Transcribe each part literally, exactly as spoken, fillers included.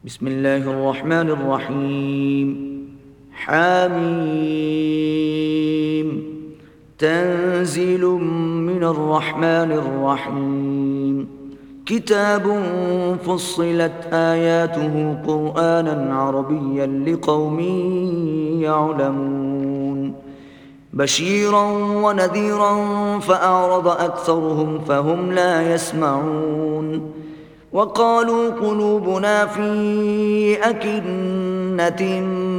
بسم الله الرحمن الرحيم. حميم. تنزيل من الرحمن الرحيم. كتاب فصلت آياته قرآنا عربيا لقوم يعلمون بشيرا ونذيرا فأعرض أكثرهم فهم لا يسمعون وقالوا قلوبنا في أكنة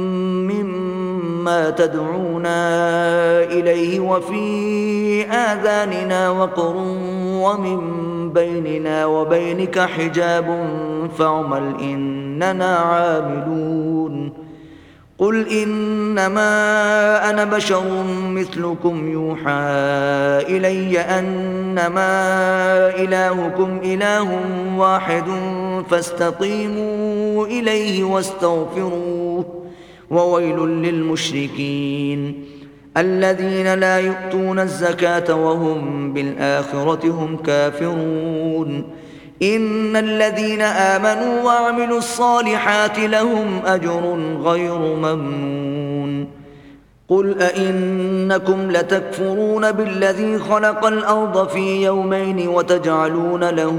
مما تدعونا إليه وفي آذاننا وقر ومن بيننا وبينك حجاب فاعمل إننا عاملون قل إنما أنا بشر مثلكم يوحى إلي أنما إلهكم إله واحد فاستقيموا إليه واستغفروه وويل للمشركين الذين لا يؤتون الزكاة وهم بالآخرة هم كافرون إن الذين آمنوا وعملوا الصالحات لهم أجر غير ممنون قل أئنكم لتكفرون بالذي خلق الأرض في يومين وتجعلون له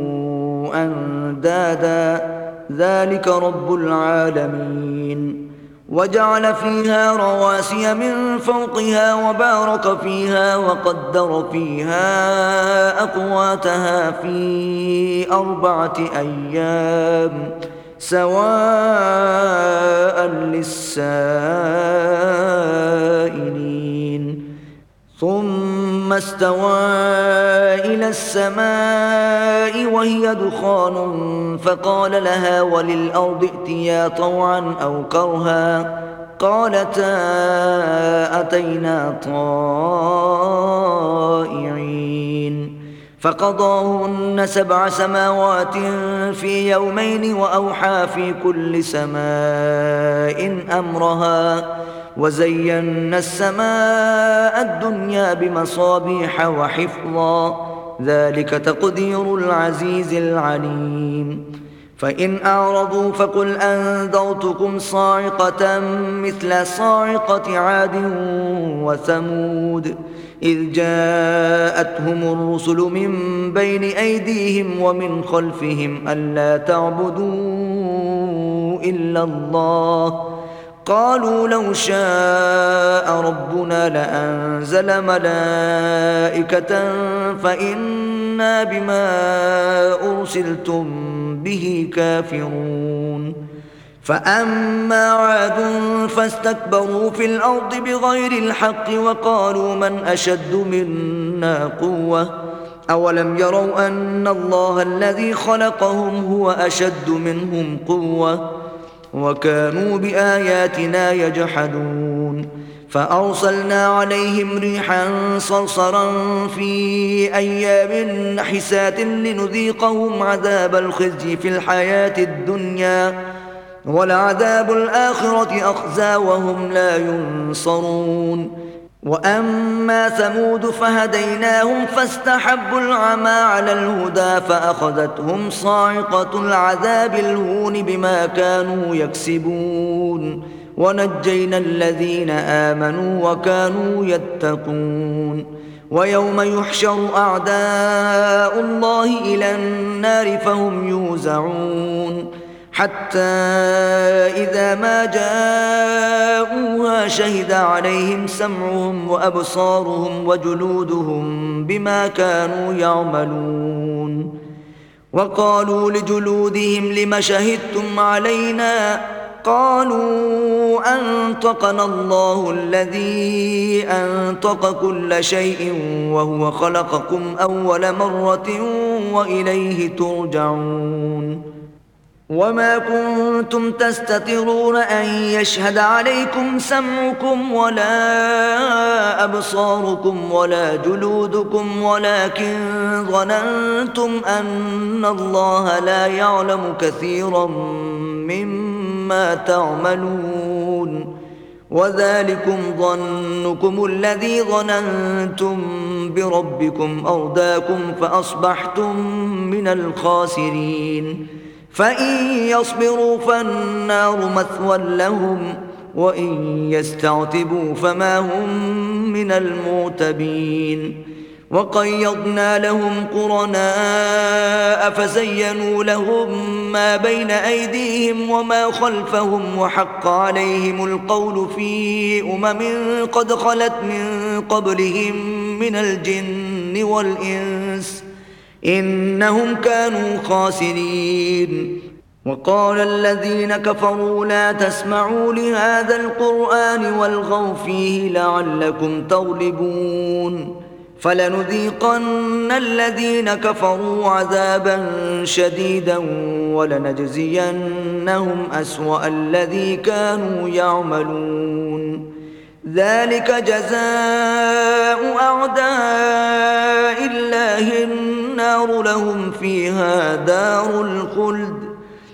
أندادا ذلك رب العالمين وجعل فيها رواسي من فوقها وبارك فيها وقدر فيها أقواتها في أربعة أيام سواء للسائلين ثم استوى إلى السماء وهي دخان فقال لها وللأرض ائتيا طوعا أو كرها قالتا أتينا طائعين فقضاهن سبع سماوات في يومين وأوحى في كل سماء أمرها وزينا السماء الدنيا بمصابيح وحفظا ذلك تقدير العزيز العليم فإن أعرضوا فقل أنذرتكم صاعقة مثل صاعقة عاد وثمود إذ جاءتهم الرسل من بين أيديهم ومن خلفهم ألا تعبدوا إلا الله قالوا لو شاء ربنا لأنزل ملائكة فإنا بما أرسلتم به كافرون فأما عاد فاستكبروا في الأرض بغير الحق وقالوا من أشد منا قوة أولم يروا أن الله الذي خلقهم هو أشد منهم قوة وكانوا بآياتنا يجحدون فأرسلنا عليهم ريحا صرصرا في أيام نحسات لنذيقهم عذاب الخزي في الحياة الدنيا ولعذاب الآخرة أخزى وهم لا ينصرون وأما ثمود فهديناهم فاستحبوا العمى على الهدى فأخذتهم صاعقة العذاب الهون بما كانوا يكسبون ونجينا الذين آمنوا وكانوا يتقون ويوم يحشر أعداء الله إلى النار فهم يوزعون حتى إذا ما جاءوها شهد عليهم سمعهم وأبصارهم وجلودهم بما كانوا يعملون وقالوا لجلودهم لم شهدتم علينا قالوا أنطقنا الله الذي أنطق كل شيء وهو خلقكم أول مرة وإليه ترجعون وما كنتم تستترون أن يشهد عليكم سمعكم ولا أبصاركم ولا جلودكم ولكن ظننتم أن الله لا يعلم كثيرا مما تعملون وذلكم ظنكم الذي ظننتم بربكم أرداكم فأصبحتم من الخاسرين فإن يصبروا فالنار مثوى لهم وإن يستعتبوا فما هم من المعتبين وقيضنا لهم قرناء فزينوا لهم ما بين أيديهم وما خلفهم وحق عليهم القول في أمم قد خلت من قبلهم من الجن والإنس إنهم كانوا خاسرين. وقال الذين كفروا لا تسمعوا لهذا القرآن والغوا فيه لعلكم تغلبون فلنذيقن الذين كفروا عذابا شديدا ولنجزينهم أسوأ الذي كانوا يعملون ذلك جزاء أعداء الله النار لهم فيها دار الخلد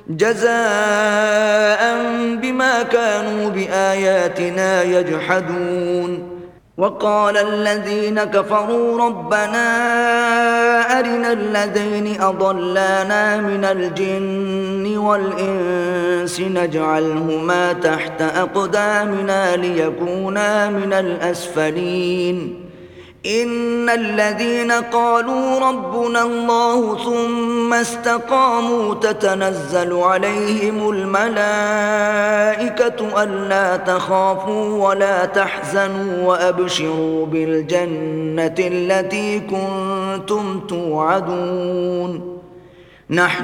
جزاء بما كانوا بآياتنا يجحدون. وقال الذين كفروا ربنا أرنا الذين أضلانا من الجن والإنس نجعلهما تحت أقدامنا ليكونا من الأسفلين إن الذين قالوا ربنا الله ثم استقاموا تتنزل عليهم الملائكة ألا تخافوا ولا تحزنوا وأبشروا بالجنة التي كنتم توعدون نحن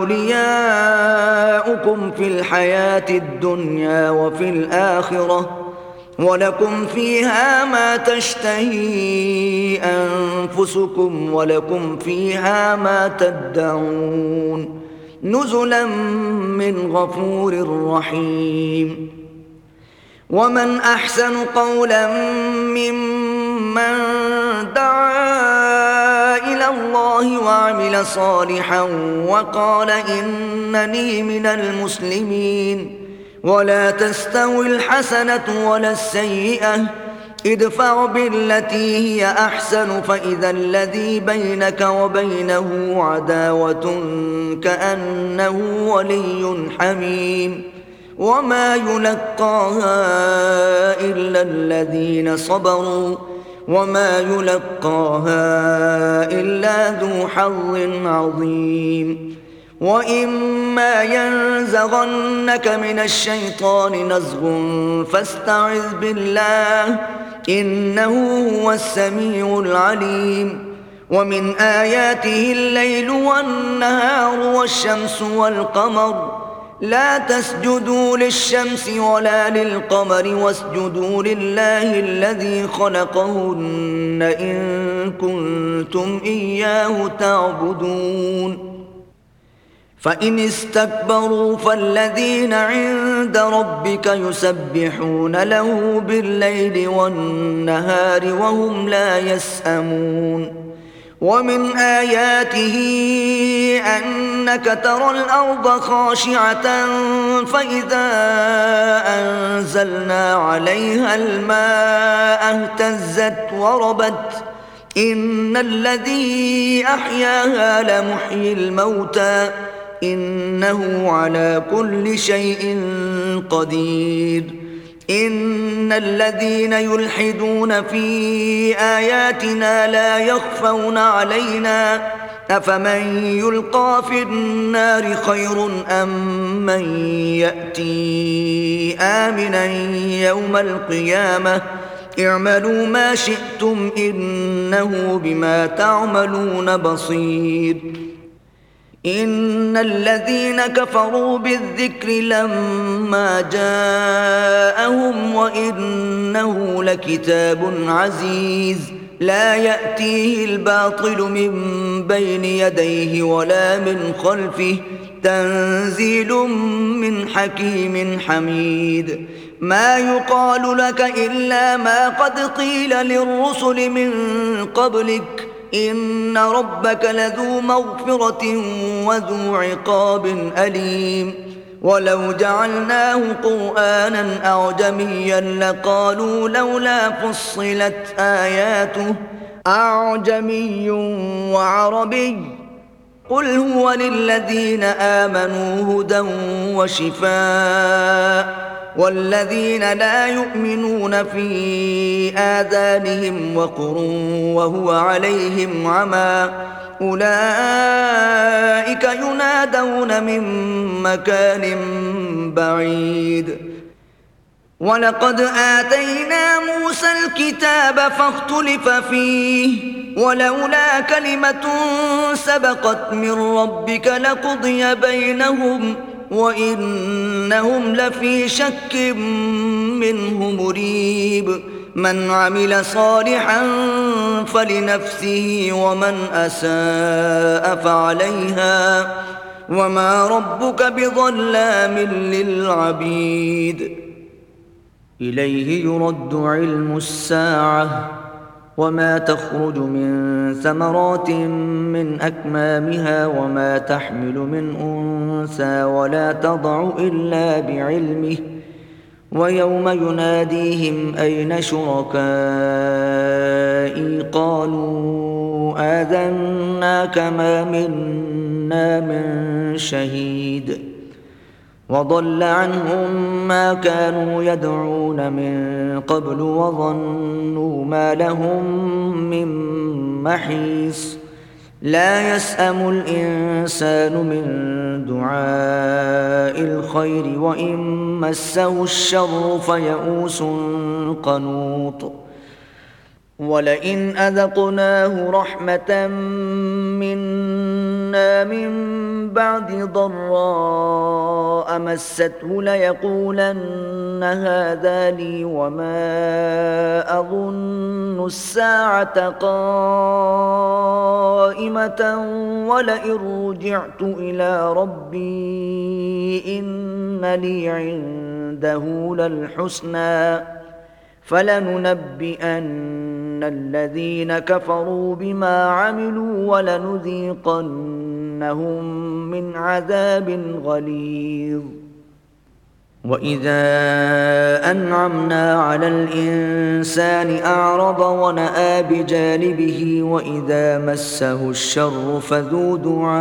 أولياؤكم في الحياة الدنيا وفي الآخرة ولكم فيها ما تشتهي أنفسكم ولكم فيها ما تدعون نزلا من غفور رحيم. ومن أحسن قولا ممن دعا إلى الله وعمل صالحا وقال إنني من المسلمين ولا تستوي الحسنة ولا السيئة ادفع بالتي هي أحسن فإذا الذي بينك وبينه عداوة كأنه ولي حميم وما يلقاها إلا الذين صبروا وما يلقاها إلا ذو حظ عظيم. وإما ينزغنك من الشيطان نزغ فاستعذ بالله إنه هو السميع العليم. ومن آياته الليل والنهار والشمس والقمر لا تسجدوا للشمس ولا للقمر واسجدوا لله الذي خلقهن إن كنتم إياه تعبدون. فإن استكبروا فالذين عند ربك يسبحون له بالليل والنهار وهم لا يسأمون. ومن آياته أنك ترى الأرض خاشعة فإذا أنزلنا عليها الماء اهتزت وربت إن الذي أحياها لمحيي الموتى إنه على كل شيء قدير. إن الذين يلحدون في آياتنا لا يخفون علينا أفمن يلقى في النار خير أم من يأتي آمنا يوم القيامة اعملوا ما شئتم إنه بما تعملون بصير. إن الذين كفروا بالذكر لما جاءهم وإنه لكتاب عزيز لا يأتيه الباطل من بين يديه ولا من خلفه تنزيل من حكيم حميد. ما يقال لك إلا ما قد قيل للرسل من قبلك إن ربك لذو مغفرة وذو عقاب أليم. ولو جعلناه قرآنا أعجميا لقالوا لولا فصلت آياته أعجمي وعربي قل هو للذين آمنوا هدى وشفاء والذين لا يؤمنون في آذانهم وقر وهو عليهم عمى أولئك ينادون من مكان بعيد ولقد آتينا موسى الكتاب فاختلف فيه ولولا كلمة سبقت من ربك لقضي بينهم وإنهم لفي شك منه مريب من عمل صالحا فلنفسه ومن أساء فعليها وما ربك بظلام للعبيد إليه يرد علم الساعة وما تخرج من ثمرات من أكمامها وما تحمل من أنثى ولا تضع إلا بعلمه ويوم يناديهم أين شركائي قالوا آذناك ما منا من شهيد وضل عنهم ما كانوا يدعون من قبل وظنوا ما لهم من محيص لا يسأم الإنسان من دعاء الخير وإن مسه الشر فيئوس قنوط ولئن أذقناه رحمة منا من بعد ضراء مسته ليقولن هذا لي وما أظن الساعة قائمة ولئن رجعت إلى ربي إن لي عنده للحسنى فلننبئن الذين كفروا بما عملوا ولنذيقنهم من عذاب غليظ وإذا أنعمنا على الإنسان أعرض ونأى بجانبه وإذا مسه الشر فذو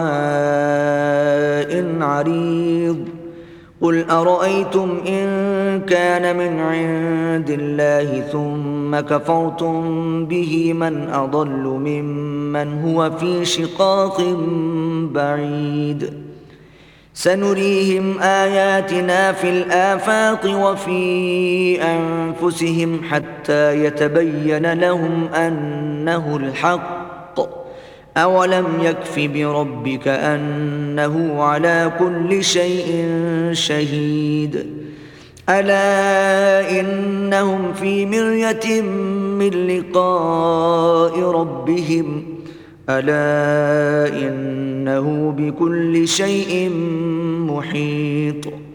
دعاء عريض قل أرأيتم إن كان من عند الله ثم كفرتم به من أضل ممن هو في شقاق بعيد سنريهم آياتنا في الآفاق وفي أنفسهم حتى يتبين لهم أنه الحق أولم يكف بربك أنه على كل شيء شهيد ألا إنهم في مرية من لقاء ربهم ألا إنه بكل شيء محيط